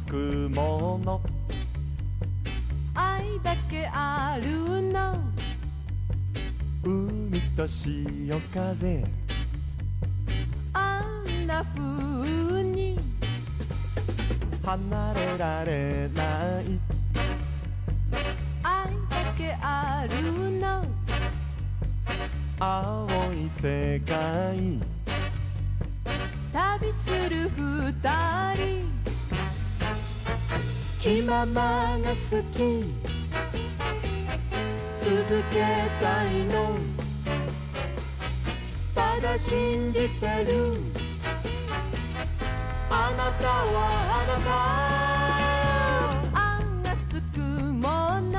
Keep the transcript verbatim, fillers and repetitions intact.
くもの愛だけあるの海と潮風あんな風に離れられない愛だけあるの青い世界旅する二人気ままが好き続けたいのただ信じてるあなたはあなた